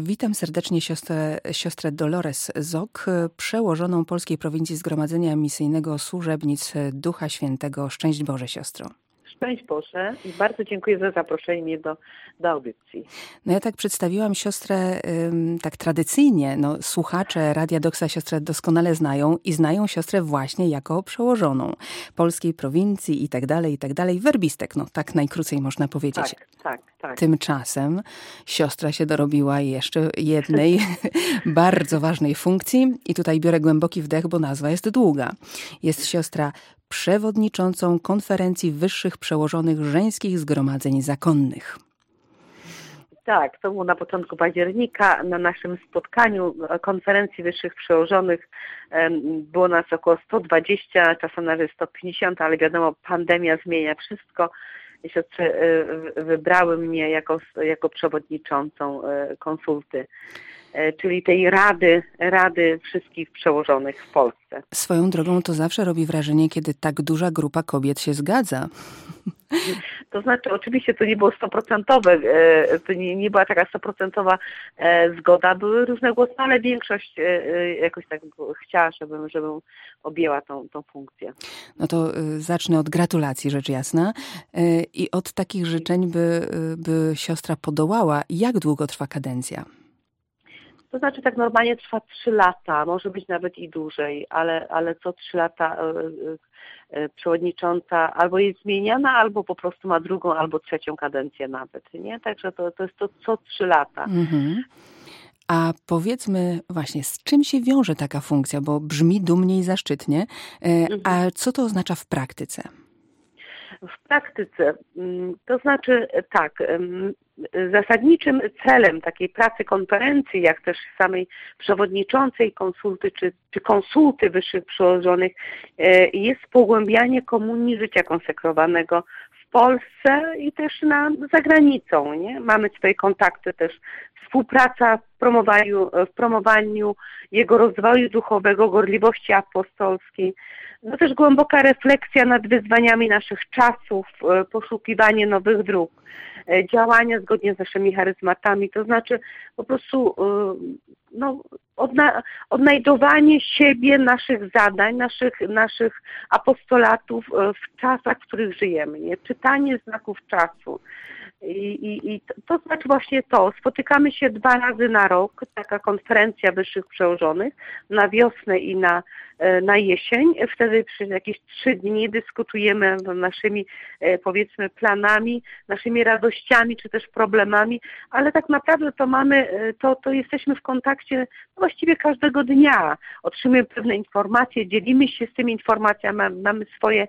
Witam serdecznie siostrę Dolores Zok, przełożoną Polskiej Prowincji Zgromadzenia Misyjnego Służebnic Ducha Świętego. Szczęść Boże, siostro. Szczęść Boże i bardzo dziękuję za zaproszenie mnie do audycji. No ja tak przedstawiłam siostrę tak tradycyjnie. No, słuchacze Radia Doxa siostrę doskonale znają i znają siostrę właśnie jako przełożoną Polskiej Prowincji i tak dalej, werbistek, no tak najkrócej można powiedzieć. Tak. Tymczasem siostra się dorobiła jeszcze jednej bardzo ważnej funkcji i tutaj biorę głęboki wdech, bo nazwa jest długa. Jest siostra przewodniczącą Konferencji Wyższych Przełożonych Żeńskich Zgromadzeń Zakonnych. Tak, to było na początku października. Na naszym spotkaniu Konferencji Wyższych Przełożonych było nas około 120, czasem nawet 150, ale wiadomo, pandemia zmienia wszystko. I siostry wybrały mnie jako przewodniczącą konsulty, czyli tej rady wszystkich przełożonych w Polsce. Swoją drogą to zawsze robi wrażenie, kiedy tak duża grupa kobiet się zgadza. To znaczy, oczywiście to nie było 100%, to nie była taka 100% zgoda, były różne głosy, ale większość jakoś tak chciała, żebym objęła tą funkcję. No to zacznę od gratulacji, rzecz jasna, i od takich życzeń, by siostra podołała. Jak długo trwa kadencja? To znaczy tak normalnie trwa 3 lata, może być nawet i dłużej, ale co 3 lata przewodnicząca albo jest zmieniana, albo po prostu ma drugą, albo trzecią kadencję nawet, nie? Także to jest to co 3 lata. Mhm. A powiedzmy właśnie, z czym się wiąże taka funkcja, bo brzmi dumnie i zaszczytnie, a co to oznacza w praktyce? W praktyce, to znaczy tak, zasadniczym celem takiej pracy konferencji, jak też samej przewodniczącej konsulty czy konsulty wyższych przełożonych jest pogłębianie komunii życia konsekrowanego w Polsce i też za granicą. Nie? Mamy swoje kontakty też, współpraca w promowaniu jego rozwoju duchowego, gorliwości apostolskiej. No też głęboka refleksja nad wyzwaniami naszych czasów, poszukiwanie nowych dróg, działania zgodnie z naszymi charyzmatami, to znaczy po prostu odnajdowanie siebie, naszych zadań, naszych apostolatów w czasach, w których żyjemy, nie? Czytanie znaków czasu. I to znaczy właśnie to. Spotykamy się 2 razy na rok, taka konferencja wyższych przełożonych, na wiosnę i na jesień. Wtedy przez jakieś 3 dni dyskutujemy naszymi, powiedzmy, planami, naszymi radościami, czy też problemami, ale tak naprawdę to jesteśmy w kontakcie właściwie każdego dnia. Otrzymujemy pewne informacje, dzielimy się z tymi informacjami, mamy swoje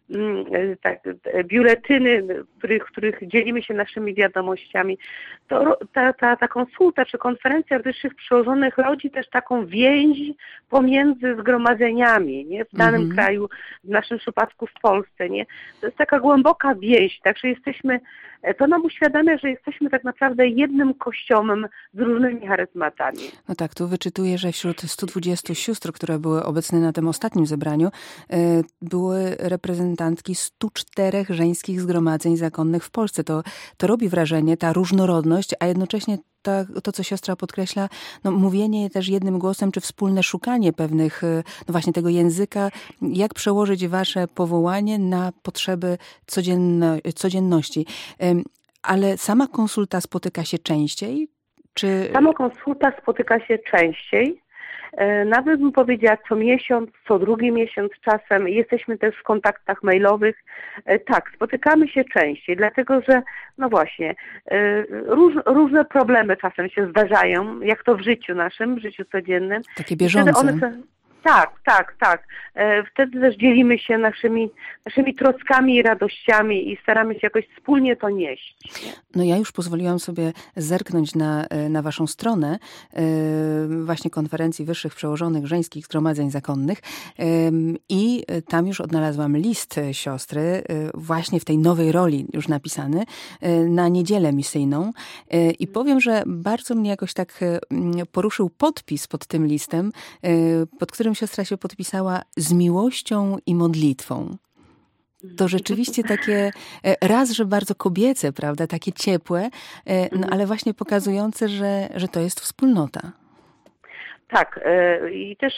biuletyny, w których dzielimy się naszymi wiadomościami. Ta konsulta czy konferencja wyższych przełożonych rodzi też taką więź pomiędzy zgromadzeniami, nie? W danym kraju, w naszym przypadku w Polsce. Nie? To jest taka głęboka więź, także to nam uświadamia, że jesteśmy tak naprawdę jednym kościołem z różnymi charyzmatami. No tak, tu wyczytuję, że wśród 120 sióstr, które były obecne na tym ostatnim zebraniu, były reprezentantki 104 żeńskich zgromadzeń zakonnych w Polsce. To robi wrażenie, ta różnorodność, a jednocześnie to, co siostra podkreśla, no, mówienie też jednym głosem, czy wspólne szukanie pewnych, no właśnie tego języka, jak przełożyć wasze powołanie na potrzeby codzienności. Ale sama konsulta spotyka się częściej? Czy... Sama konsulta spotyka się częściej. Nawet bym powiedziała co miesiąc, co drugi miesiąc czasem. Jesteśmy też w kontaktach mailowych. Tak, spotykamy się częściej, dlatego że, no właśnie, różne problemy czasem się zdarzają, jak to w życiu naszym, w życiu codziennym. Takie bieżące. Tak. Wtedy też dzielimy się naszymi troskami i radościami i staramy się jakoś wspólnie to nieść. Nie? No ja już pozwoliłam sobie zerknąć na waszą stronę właśnie Konferencji Wyższych Przełożonych Żeńskich Zgromadzeń Zakonnych i tam już odnalazłam list siostry właśnie w tej nowej roli już napisany na niedzielę misyjną i powiem, że bardzo mnie jakoś tak poruszył podpis pod tym listem, pod którym siostra się podpisała z miłością i modlitwą. To rzeczywiście takie raz, że bardzo kobiece, prawda, takie ciepłe, no ale właśnie pokazujące, że to jest wspólnota. Tak, i też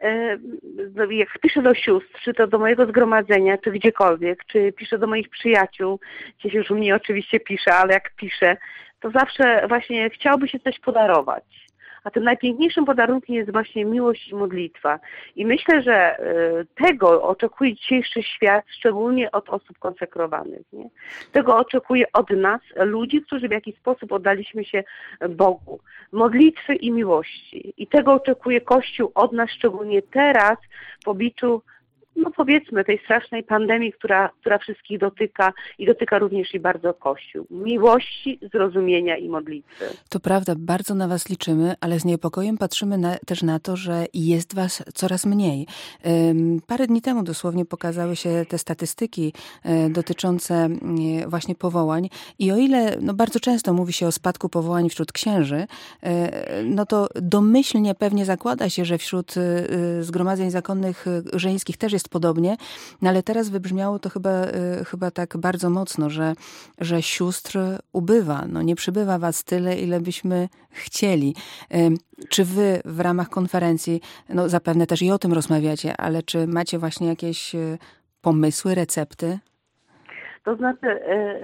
jak piszę do sióstr, czy to do mojego zgromadzenia, czy gdziekolwiek, czy piszę do moich przyjaciół, gdzieś już mnie oczywiście piszę, ale jak piszę, to zawsze właśnie chciałoby się coś podarować. A tym najpiękniejszym podarunkiem jest właśnie miłość i modlitwa. I myślę, że tego oczekuje dzisiejszy świat, szczególnie od osób konsekrowanych. Nie? Tego oczekuje od nas, ludzi, którzy w jakiś sposób oddaliśmy się Bogu. Modlitwy i miłości. I tego oczekuje Kościół od nas, szczególnie teraz, w obliczu, no powiedzmy, tej strasznej pandemii, która wszystkich dotyka i dotyka również i bardzo Kościół. Miłości, zrozumienia i modlitwy. To prawda, bardzo na was liczymy, ale z niepokojem patrzymy też na to, że jest was coraz mniej. Parę dni temu dosłownie pokazały się te statystyki dotyczące właśnie powołań i o ile no bardzo często mówi się o spadku powołań wśród księży, no to domyślnie pewnie zakłada się, że wśród zgromadzeń zakonnych żeńskich też jest podobnie, no ale teraz wybrzmiało to chyba tak bardzo mocno, że sióstr ubywa. No nie przybywa was tyle, ile byśmy chcieli. Czy wy w ramach konferencji, no zapewne też i o tym rozmawiacie, ale czy macie właśnie jakieś pomysły, recepty? To znaczy,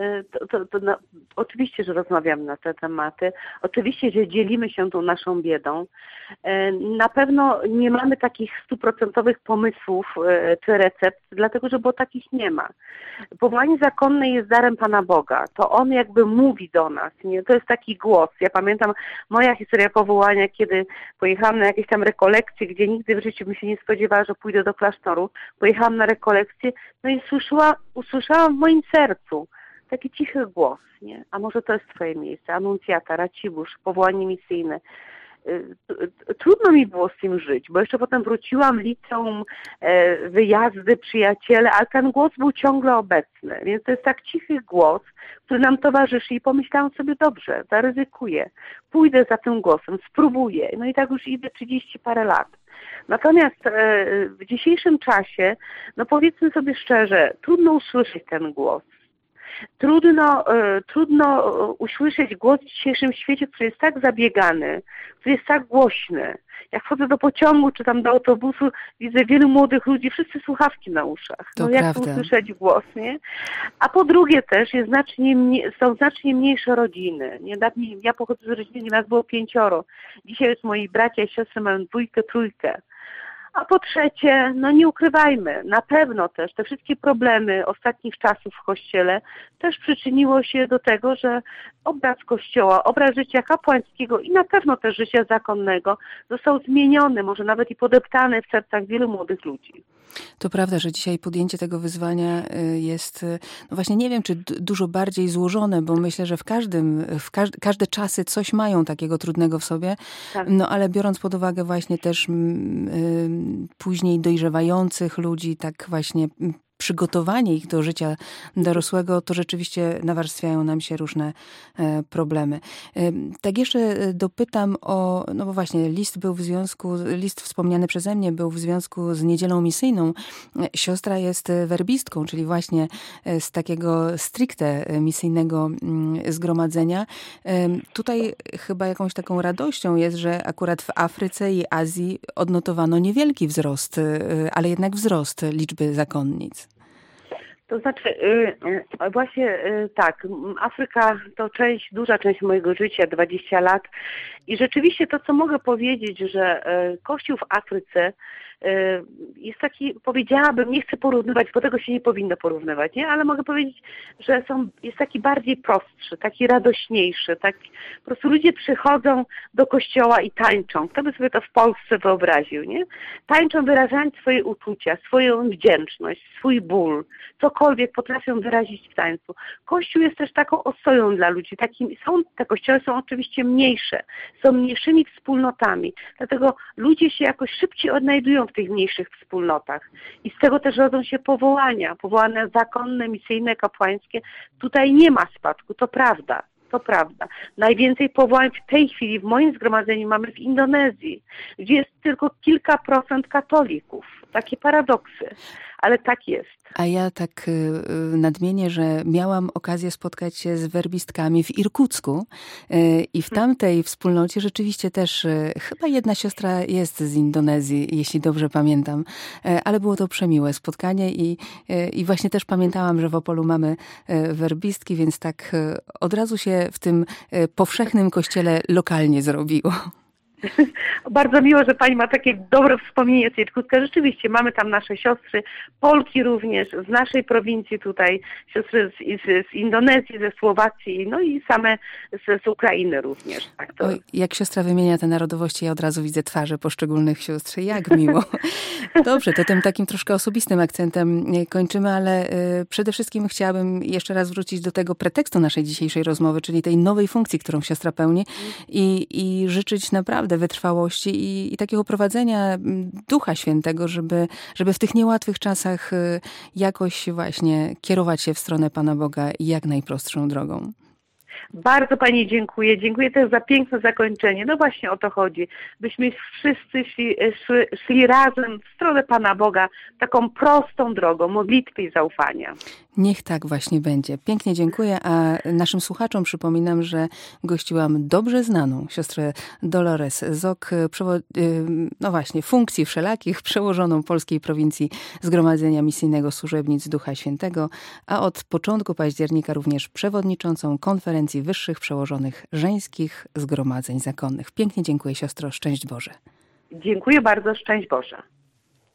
oczywiście, że rozmawiamy na te tematy. Oczywiście, że dzielimy się tą naszą biedą. Na pewno nie mamy takich 100% pomysłów czy recept, dlatego, że bo takich nie ma. Powołanie zakonne jest darem Pana Boga. To On jakby mówi do nas. Nie? To jest taki głos. Ja pamiętam moja historia powołania, kiedy pojechałam na jakieś tam rekolekcje, gdzie nigdy w życiu bym się nie spodziewała, że pójdę do klasztoru. Pojechałam na rekolekcję, no i usłyszałam w moim sercu taki cichy głos, nie? A może to jest twoje miejsce, anuncjata, racibórz, powołanie misyjne. Trudno mi było z tym żyć, bo jeszcze potem wróciłam, liceum, wyjazdy, przyjaciele, ale ten głos był ciągle obecny, więc to jest tak cichy głos, który nam towarzyszy i pomyślałam sobie, dobrze, zaryzykuję, pójdę za tym głosem, spróbuję. No i tak już idę 30 parę lat. Natomiast w dzisiejszym czasie, no powiedzmy sobie szczerze, trudno usłyszeć ten głos. Trudno usłyszeć głos w dzisiejszym świecie, który jest tak zabiegany, który jest tak głośny. Jak wchodzę do pociągu czy tam do autobusu, widzę wielu młodych ludzi, wszyscy słuchawki na uszach. No jak tu usłyszeć głos, nie? A po drugie też są znacznie mniejsze rodziny. Ja pochodzę z rodziny, gdzie nas było 5. Dzisiaj już moi bracia i siostry mają 2, 3. A po trzecie, no nie ukrywajmy, na pewno też te wszystkie problemy ostatnich czasów w Kościele też przyczyniło się do tego, że obraz Kościoła, obraz życia kapłańskiego i na pewno też życia zakonnego został zmieniony, może nawet i podeptany w sercach wielu młodych ludzi. To prawda, że dzisiaj podjęcie tego wyzwania jest, no właśnie nie wiem, czy dużo bardziej złożone, bo myślę, że każde czasy coś mają takiego trudnego w sobie, tak. No ale biorąc pod uwagę właśnie też później dojrzewających ludzi, tak właśnie przygotowanie ich do życia dorosłego, to rzeczywiście nawarstwiają nam się różne problemy. Tak jeszcze dopytam no bo właśnie list wspomniany przeze mnie był w związku z Niedzielą Misyjną. Siostra jest werbistką, czyli właśnie z takiego stricte misyjnego zgromadzenia. Tutaj chyba jakąś taką radością jest, że akurat w Afryce i Azji odnotowano niewielki wzrost, ale jednak wzrost liczby zakonnic. To znaczy, właśnie tak, Afryka to duża część mojego życia, 20 lat i rzeczywiście to, co mogę powiedzieć, że Kościół w Afryce jest taki, powiedziałabym, nie chcę porównywać, bo tego się nie powinno porównywać, nie? Ale mogę powiedzieć, że jest taki bardziej prostszy, taki radośniejszy, po prostu ludzie przychodzą do kościoła i tańczą. Kto by sobie to w Polsce wyobraził, nie? Tańczą, wyrażając swoje uczucia, swoją wdzięczność, swój ból, cokolwiek potrafią wyrazić w tańcu. Kościół jest też taką ostoją dla ludzi. Te kościoły są oczywiście mniejsze, są mniejszymi wspólnotami, dlatego ludzie się jakoś szybciej odnajdują w tych mniejszych wspólnotach. I z tego też rodzą się powołania zakonne, misyjne, kapłańskie. Tutaj nie ma spadku, to prawda. To prawda. Najwięcej powołań w tej chwili w moim zgromadzeniu mamy w Indonezji, gdzie jest tylko kilka procent katolików. takie paradoksy, ale tak jest. A ja tak nadmienię, że miałam okazję spotkać się z werbistkami w Irkucku i w tamtej wspólnocie rzeczywiście też chyba jedna siostra jest z Indonezji, jeśli dobrze pamiętam, ale było to przemiłe spotkanie i właśnie też pamiętałam, że w Opolu mamy werbistki, więc tak od razu się w tym powszechnym kościele lokalnie zrobiło. Bardzo miło, że pani ma takie dobre wspomnienie z Irkucka. Rzeczywiście mamy tam nasze siostry, Polki również, z naszej prowincji tutaj, siostry z Indonezji, ze Słowacji, no i same z Ukrainy również. Tak to... Oj, jak siostra wymienia te narodowości, ja od razu widzę twarze poszczególnych sióstr. Jak miło. Dobrze, to tym takim troszkę osobistym akcentem kończymy, ale przede wszystkim chciałabym jeszcze raz wrócić do tego pretekstu naszej dzisiejszej rozmowy, czyli tej nowej funkcji, którą siostra pełni i życzyć naprawdę wytrwałości i takiego prowadzenia Ducha Świętego, żeby w tych niełatwych czasach jakoś właśnie kierować się w stronę Pana Boga jak najprostszą drogą. Bardzo pani dziękuję. Dziękuję też za piękne zakończenie. No właśnie o to chodzi. Byśmy wszyscy szli razem w stronę Pana Boga taką prostą drogą modlitwy i zaufania. Niech tak właśnie będzie. Pięknie dziękuję, a naszym słuchaczom przypominam, że gościłam dobrze znaną siostrę Dolores Zok, no właśnie, funkcji wszelakich, przełożoną polskiej prowincji Zgromadzenia Misyjnego Służebnic Ducha Świętego, a od początku października również przewodniczącą Konferencji Wyższych Przełożonych Żeńskich Zgromadzeń Zakonnych. Pięknie dziękuję, siostro. Szczęść Boże. Dziękuję bardzo. Szczęść Boże.